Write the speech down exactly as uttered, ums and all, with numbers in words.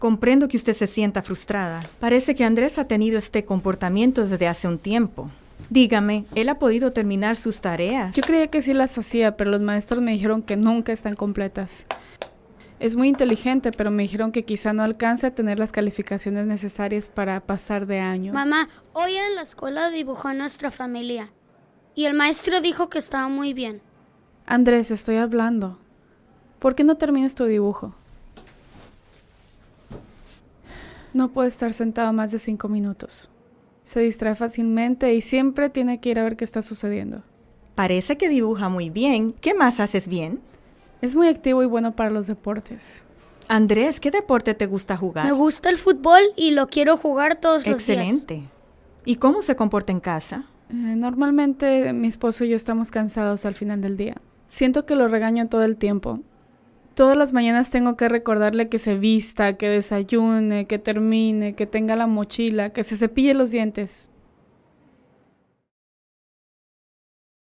Comprendo que usted se sienta frustrada. Parece que Andrés ha tenido este comportamiento desde hace un tiempo. Dígame, ¿él ha podido terminar sus tareas? Yo creía que sí las hacía, pero los maestros me dijeron que nunca están completas. Es muy inteligente, pero me dijeron que quizá no alcance a tener las calificaciones necesarias para pasar de año. Mamá, hoy en la escuela dibujó nuestra familia. Y el maestro dijo que estaba muy bien. Andrés, estoy hablando. ¿Por qué no terminas tu dibujo? No puede estar sentado más de cinco minutos. Se distrae fácilmente y siempre tiene que ir a ver qué está sucediendo. Parece que dibuja muy bien. ¿Qué más haces bien? Es muy activo y bueno para los deportes. Andrés, ¿qué deporte te gusta jugar? Me gusta el fútbol y lo quiero jugar todos los días. Excelente. ¿Y cómo se comporta en casa? Eh, normalmente mi esposo y yo estamos cansados al final del día. Siento que lo regaño todo el tiempo. Todas las mañanas tengo que recordarle que se vista, que desayune, que termine, que tenga la mochila, que se cepille los dientes.